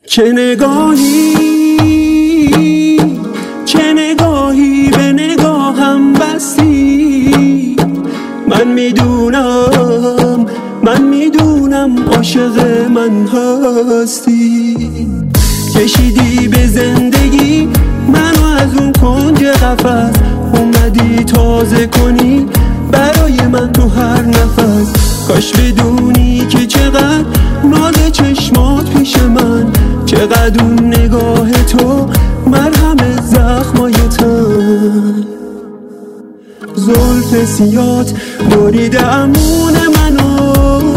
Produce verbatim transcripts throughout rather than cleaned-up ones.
چه نگاهی چه نگاهی به نگاهم بستی، من میدونم من میدونم عاشق من هستی. کشیدی به زندگی منو از اون کنج قفس، اومدی تازه کنی برای من تو هر نفس. کاش بدونی که چقدر ناز چشمات پیش من، چقدر اون نگاه تو مرهم زخمای تن. زلف سیات برید امون منو،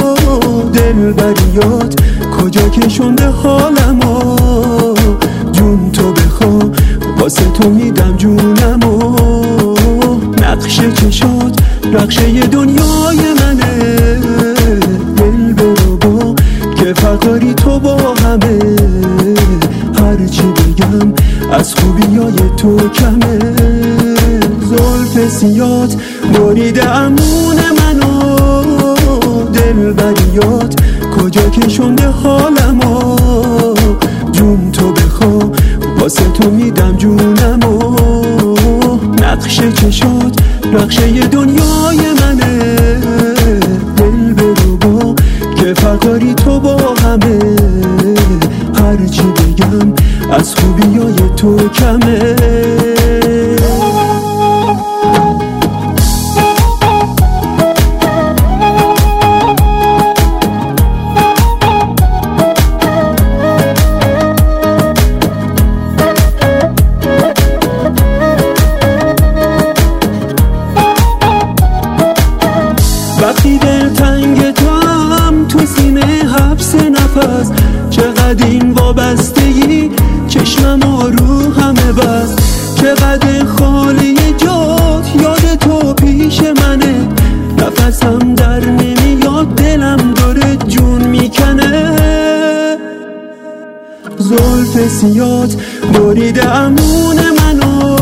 دلبریات کجا کشونده حالمو. جون تو بخوا واسه تو میدم جونمو. نقش چشات نقشه ی دنیای منه، دل برو با که فقاری تو با همه. هرچی بگم از خوبیای تو کمه. زلف سیات برید امون منو، دلبریات کجا کشونده حالمو. جون تو بخوا واسه تو میدم جونمو. نقش چشات نقشه ی دنیای منه، دل برو با که فقاری تو با همه. هرچی بگم از خوبیای تو کمه. وقتی دل تنگ تو هم تو سینه حبس نفس، چقدر این وابستگی چشمم رو همه بس. چقدر خالی جات یاد تو پیش منه، نفسم در نمیاد دلم داره جون میکنه. زلف سیات برید امون منو،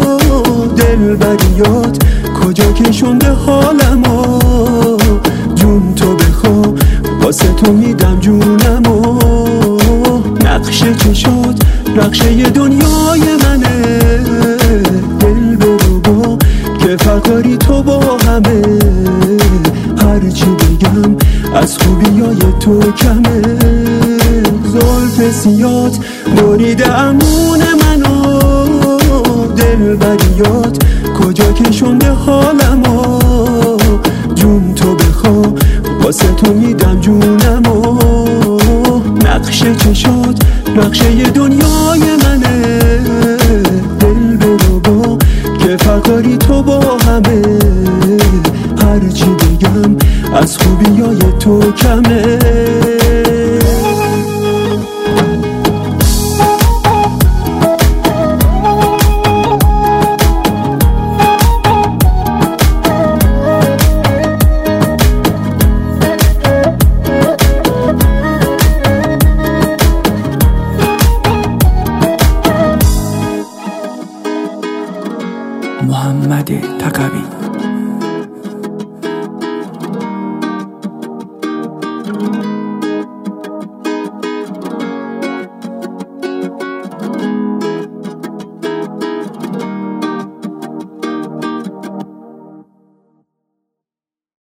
دلبریات کجا کشونده حالمو. جون تو بخوا واسه تو میدم جونمو. نقش چشات نقشه ی دنیای منه، دل برو با که فقاری تو با همه. هرچی بگم از خوبیای تو کمه. زلف سیات برید امون منو، دلبریات کجا کشونده حالمو. جون تو بخوا واسه تو میدم جونمو. نقش چشات نقشه ی دنیای منه، دل برو با که فقاری تو با همه. هرچی بگم از خوبیای تو کمه.